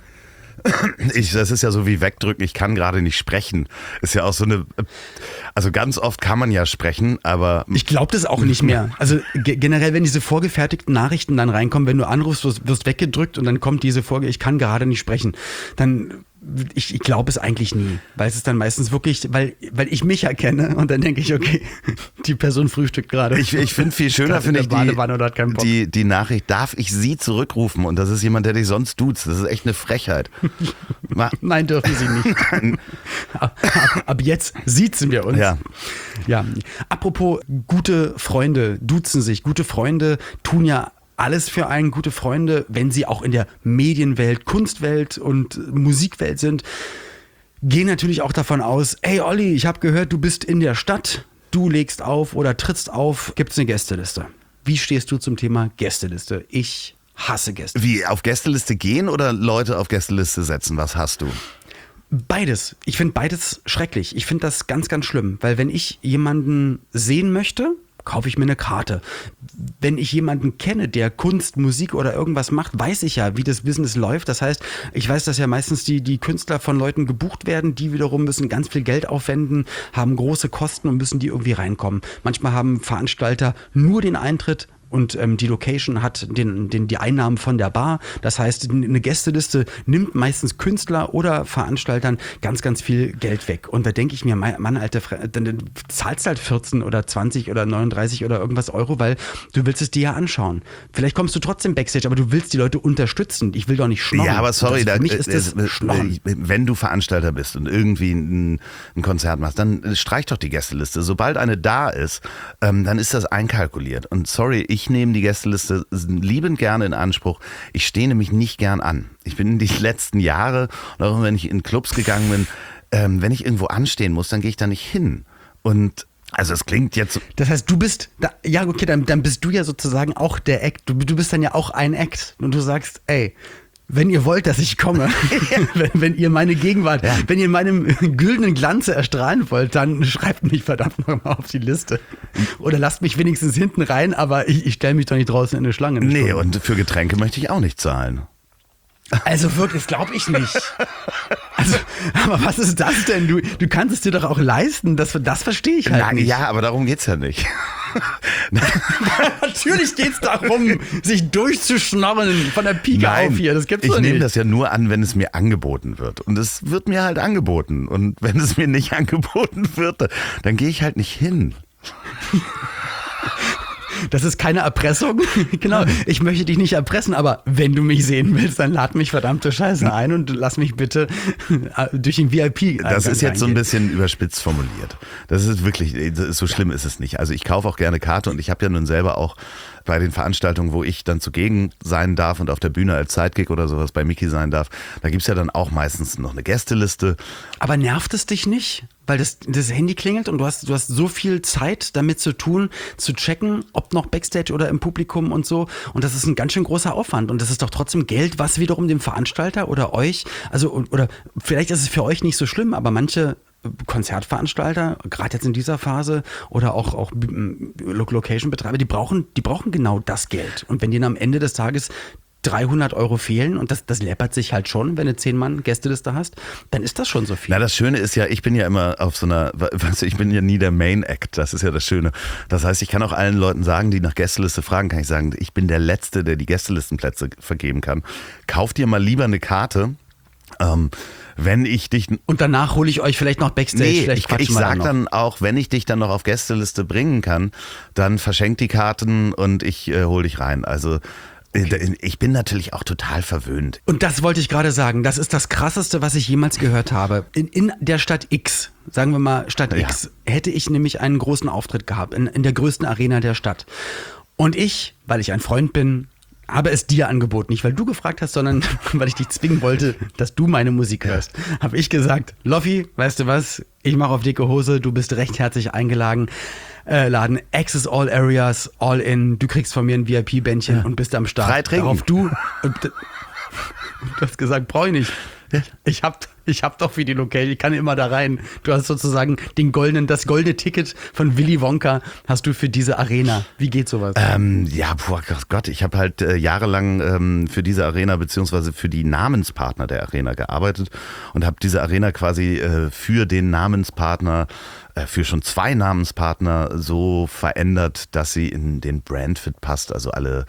Das ist ja so wie wegdrücken, ich kann gerade nicht sprechen. Ist ja auch so also ganz oft kann man ja sprechen, aber... Ich glaube das auch nicht mehr. Also generell, wenn diese vorgefertigten Nachrichten dann reinkommen, wenn du anrufst, wirst weggedrückt und dann kommt diese ich kann gerade nicht sprechen, dann... Ich glaube es eigentlich nie, weil es ist dann meistens wirklich, weil ich mich erkenne und dann denke ich, okay, die Person frühstückt gerade. Ich finde viel schöner, finde ich die Nachricht, darf ich Sie zurückrufen? Und das ist jemand, der dich sonst duzt. Das ist echt eine Frechheit. Nein, dürfen Sie nicht. Ab jetzt siezen wir uns. Ja. Apropos gute Freunde duzen sich. Gute Freunde tun ja alles für einen, gute Freunde, wenn sie auch in der Medienwelt, Kunstwelt und Musikwelt sind, gehen natürlich auch davon aus, hey Olli, ich habe gehört, du bist in der Stadt, du legst auf oder trittst auf, gibt's eine Gästeliste. Wie stehst du zum Thema Gästeliste? Ich hasse Gäste. Wie, auf Gästeliste gehen oder Leute auf Gästeliste setzen? Was hast du? Beides. Ich finde beides schrecklich. Ich finde das ganz, ganz schlimm, weil wenn ich jemanden sehen möchte, kaufe ich mir eine Karte. Wenn ich jemanden kenne, der Kunst, Musik oder irgendwas macht, weiß ich ja, wie das Business läuft. Das heißt, ich weiß, dass ja meistens die Künstler von Leuten gebucht werden, die wiederum müssen ganz viel Geld aufwenden, haben große Kosten und müssen die irgendwie reinkommen. Manchmal haben Veranstalter nur den Eintritt und die Location hat die Einnahmen von der Bar. Das heißt, eine Gästeliste nimmt meistens Künstler oder Veranstaltern ganz, ganz viel Geld weg. Und da denke ich mir, Mann, Alter, dann zahlst halt 14 oder 20 oder 39 oder irgendwas Euro, weil du willst es dir ja anschauen. Vielleicht kommst du trotzdem Backstage, aber du willst die Leute unterstützen. Ich will doch nicht schnorren. Ja, aber sorry, für mich ist das Schnorren. Wenn du Veranstalter bist und irgendwie ein Konzert machst, dann streich doch die Gästeliste. Sobald eine da ist, dann ist das einkalkuliert. Und sorry, ich nehme die Gästeliste liebend gerne in Anspruch. Ich stehe nämlich nicht gern an. Ich bin die letzten Jahre, auch wenn ich in Clubs gegangen bin, wenn ich irgendwo anstehen muss, dann gehe ich da nicht hin. Und also es klingt jetzt... Das heißt, du bist, ja okay, dann bist du ja sozusagen auch der Act. Du bist dann ja auch ein Act. Und du sagst, ey, wenn ihr wollt, dass ich komme, wenn ihr meine Gegenwart, wenn ihr in meinem güldenen Glanze erstrahlen wollt, dann schreibt mich verdammt nochmal auf die Liste. Oder lasst mich wenigstens hinten rein, aber ich stelle mich doch nicht draußen in eine Schlange. Nee, und für Getränke möchte ich auch nicht zahlen. Also wirklich, das glaube ich nicht. Also, aber was ist das denn? Du kannst es dir doch auch leisten. Das verstehe ich halt nicht. Ja, aber darum geht's ja nicht. Natürlich geht's darum, sich durchzuschnorren von der Pike auf hier. Das gibt's doch nicht. Ich nehme das ja nur an, wenn es mir angeboten wird. Und es wird mir halt angeboten. Und wenn es mir nicht angeboten wird, dann gehe ich halt nicht hin. Das ist keine Erpressung. Genau, ich möchte dich nicht erpressen, aber wenn du mich sehen willst, dann lad mich verdammte Scheiße ein und lass mich bitte durch den VIP. Das ist jetzt so ein bisschen überspitzt formuliert. Das ist wirklich, so schlimm ist es nicht. Also ich kaufe auch gerne Karte und ich habe ja nun selber auch bei den Veranstaltungen, wo ich dann zugegen sein darf und auf der Bühne als Sidekick oder sowas bei Micky sein darf, da gibt's ja dann auch meistens noch eine Gästeliste. Aber nervt es dich nicht? Weil das Handy klingelt und du hast so viel Zeit damit zu tun, zu checken, ob noch Backstage oder im Publikum und so. Und das ist ein ganz schön großer Aufwand. Und das ist doch trotzdem Geld, was wiederum dem Veranstalter oder euch, also oder vielleicht ist es für euch nicht so schlimm, aber manche Konzertveranstalter, gerade jetzt in dieser Phase oder auch Location-Betreiber, die brauchen genau das Geld. Und wenn denen am Ende des Tages 300 Euro fehlen und das läppert sich halt schon, wenn du 10 Mann Gästeliste hast, dann ist das schon so viel. Na, das Schöne ist ja, ich bin ja immer auf so einer, ich bin ja nie der Main Act, das ist ja das Schöne. Das heißt, ich kann auch allen Leuten sagen, die nach Gästeliste fragen, kann ich sagen, ich bin der Letzte, der die Gästelistenplätze vergeben kann. Kauf dir mal lieber eine Karte, wenn ich dich... Und danach hole ich euch vielleicht noch Backstage. Nee, ich sag dann auch, wenn ich dich dann noch auf Gästeliste bringen kann, dann verschenk die Karten und ich hole dich rein. Also okay. Ich bin natürlich auch total verwöhnt. Und das wollte ich gerade sagen. Das ist das Krasseste, was ich jemals gehört habe. In der Stadt X, sagen wir mal Stadt X, hätte ich nämlich einen großen Auftritt gehabt. In der größten Arena der Stadt. Und ich, weil ich ein Freund bin, habe es dir angeboten. Nicht, weil du gefragt hast, sondern weil ich dich zwingen wollte, dass du meine Musik hörst. Habe ich gesagt, Loffi, weißt du was? Ich mache auf dicke Hose, du bist recht herzlich eingeladen. Laden. Access all areas, all in. Du kriegst von mir ein VIP-Bändchen und bist am Start. Frei trinken. Darauf du hast gesagt, brauche ich nicht. Ich hab doch für die Location, ich kann immer da rein. Du hast sozusagen das goldene Ticket von Willy Wonka hast du für diese Arena. Wie geht sowas? Gott, ich habe halt jahrelang für diese Arena beziehungsweise für die Namenspartner der Arena gearbeitet und habe diese Arena quasi für den Namenspartner, für schon 2 Namenspartner so verändert, dass sie in den Brandfit passt, also alle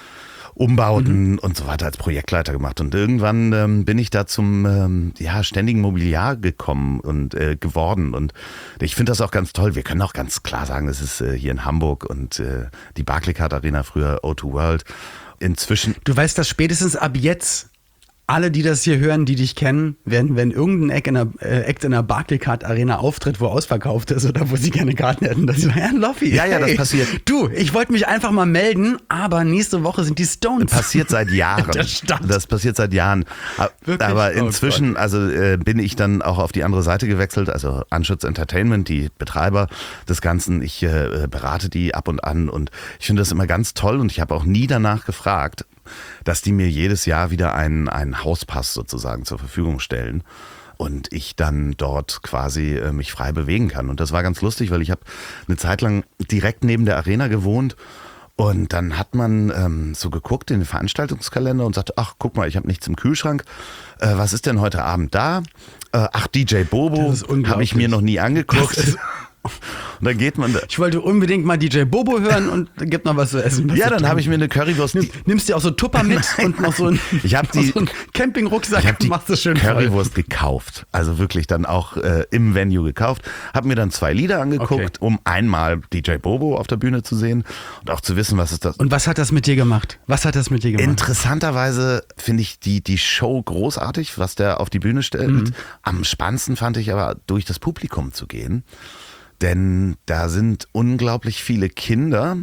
Umbauten und so weiter als Projektleiter gemacht. Und irgendwann bin ich da zum ständigen Mobiliar gekommen und geworden. Und ich finde das auch ganz toll. Wir können auch ganz klar sagen, das ist hier in Hamburg und die Barclaycard Arena, früher O2 World. Inzwischen. Du weißt, dass spätestens ab jetzt alle, die das hier hören, die dich kennen, werden, wenn irgendein Act in der Barclaycard Arena auftritt, wo ausverkauft ist oder wo sie gerne Karten hätten, dass sie sagen, Herr Loffi, ja, das passiert. Du, ich wollte mich einfach mal melden, aber nächste Woche sind die Stones. Passiert seit Jahren. Das passiert seit Jahren. Wirklich? Aber inzwischen, bin ich dann auch auf die andere Seite gewechselt, also Anschutz Entertainment, die Betreiber des Ganzen. Ich berate die ab und an und ich finde das immer ganz toll und ich habe auch nie danach gefragt, dass die mir jedes Jahr wieder einen Hauspass sozusagen zur Verfügung stellen und ich dann dort quasi mich frei bewegen kann. Und das war ganz lustig, weil ich habe eine Zeit lang direkt neben der Arena gewohnt und dann hat man so geguckt in den Veranstaltungskalender und sagte, ach guck mal, ich habe nichts im Kühlschrank, was ist denn heute Abend da? Ach, DJ Bobo, habe ich mir noch nie angeguckt. Und dann geht man da. Ich wollte unbedingt mal DJ Bobo hören und gibt noch was zu essen. Ja, dann habe ich mir eine Currywurst. Nimmst dir auch so Tupper mit und noch so einen Campingrucksack. Ich habe die Currywurst gekauft. Also wirklich dann auch im Venue gekauft. Habe mir dann 2 Lieder angeguckt, um einmal DJ Bobo auf der Bühne zu sehen und auch zu wissen, was ist das. Und was hat das mit dir gemacht? Interessanterweise finde ich die Show großartig, was der auf die Bühne stellt. Am spannendsten fand ich aber, durch das Publikum zu gehen. Denn da sind unglaublich viele Kinder,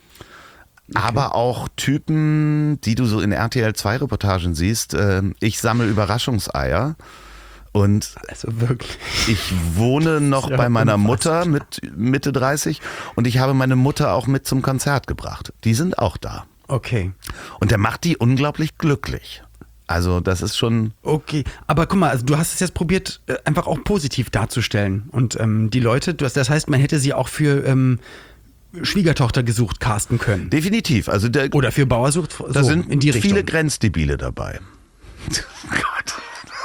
aber auch Typen, die du so in RTL 2 Reportagen siehst. Ich sammle Überraschungseier und wirklich? Ich wohne noch bei meiner Mutter mit Mitte 30 und ich habe meine Mutter auch mit zum Konzert gebracht. Die sind auch da. Okay. Und der macht die unglaublich glücklich. Also das ist schon... Okay, aber guck mal, also du hast es jetzt probiert, einfach auch positiv darzustellen. Und die Leute, das heißt, man hätte sie auch für Schwiegertochter gesucht casten können. Definitiv. Also oder für Bauersucht, so, da sind in die Richtung. Viele Grenzdebile dabei. Gott.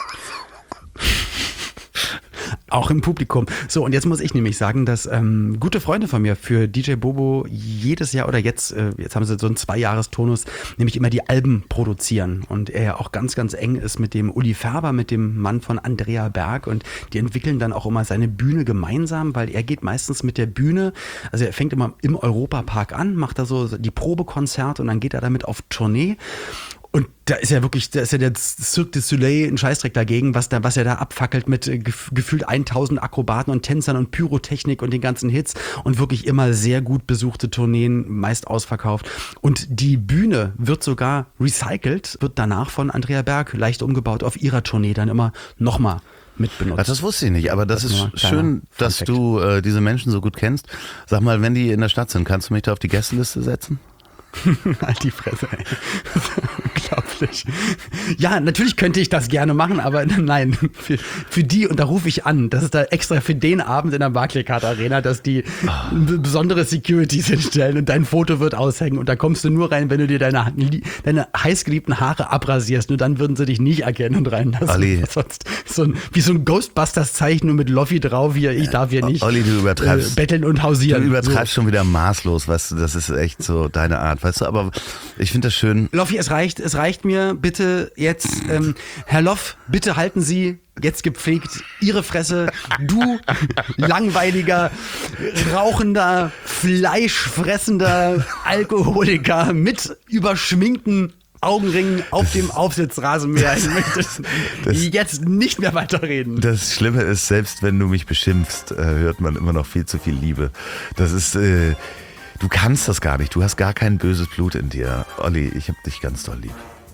Auch im Publikum. So, und jetzt muss ich nämlich sagen, dass gute Freunde von mir für DJ Bobo jedes Jahr oder jetzt haben sie so einen 2-Jahres-Tonus, nämlich immer die Alben produzieren. Und er ja auch ganz, ganz eng ist mit dem Uli Färber, mit dem Mann von Andrea Berg. Und die entwickeln dann auch immer seine Bühne gemeinsam, weil er geht meistens mit der Bühne, also er fängt immer im Europapark an, macht da so die Probekonzerte und dann geht er damit auf Tournee. Und da ist ja der Cirque du Soleil ein Scheißdreck dagegen, was er da abfackelt mit gefühlt 1000 Akrobaten und Tänzern und Pyrotechnik und den ganzen Hits und wirklich immer sehr gut besuchte Tourneen, meist ausverkauft. Und die Bühne wird sogar recycelt, wird danach von Andrea Berg leicht umgebaut, auf ihrer Tournee dann immer nochmal mit benutzt. Das wusste ich nicht, aber das ist schön, dass du diese Menschen so gut kennst. Sag mal, wenn die in der Stadt sind, kannst du mich da auf die Gästeliste setzen? Halt die Fresse, ey. Unglaublich. Ja, natürlich könnte ich das gerne machen, aber nein, für die, und da rufe ich an, das ist da extra für den Abend in der Barclaycard Arena, dass die besondere Securities hinstellen und dein Foto wird aushängen und da kommst du nur rein, wenn du dir deine heißgeliebten Haare abrasierst, nur dann würden sie dich nicht erkennen und reinlassen. Olli. Sonst wie so ein Ghostbusters-Zeichen nur mit Loffi drauf, hier, ich darf hier nicht Olli, du übertreibst, betteln und hausieren. Du übertreibst schon wieder maßlos, weißt du, das ist echt so deine Art. Weißt du, aber ich finde das schön. Loffi, es reicht mir bitte jetzt. Herr Loff, bitte halten Sie jetzt gepflegt Ihre Fresse. Du langweiliger, rauchender, fleischfressender Alkoholiker mit überschminkten Augenringen auf dem Aufsitzrasenmäher. Ich möchte jetzt nicht mehr weiterreden. Das Schlimme ist, selbst wenn du mich beschimpfst, hört man immer noch viel zu viel Liebe. Das ist... Du kannst das gar nicht. Du hast gar kein böses Blut in dir. Olli, ich hab dich ganz doll lieb.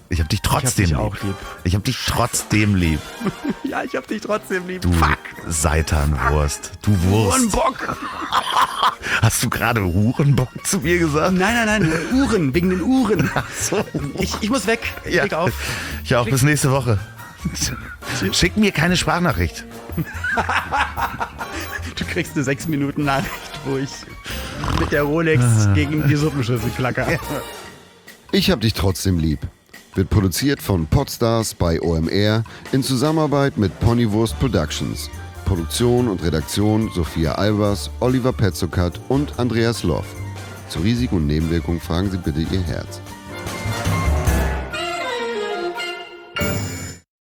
Ich hab dich trotzdem lieb. Auch lieb. Ich hab dich trotzdem lieb. Ja, ich hab dich trotzdem lieb. Du Seitanwurst. Du Wurst. Hurenbock. Hast du gerade Hurenbock zu mir gesagt? Nein. Uhren, wegen den Uhren. Ach so. Ich muss weg. Ja. Leg auf. Ich auch. Bis nächste Woche. Schick mir keine Sprachnachricht. Du kriegst eine 6-Minuten-Nachricht, wo ich mit der Rolex gegen die Suppenschüssel flacker. Ich hab dich trotzdem lieb. Wird produziert von Podstars bei OMR in Zusammenarbeit mit Ponywurst Productions. Produktion und Redaktion Sophia Albers, Oliver Petzokat und Andreas Loff. Zu Risiken und Nebenwirkungen fragen Sie bitte Ihr Herz.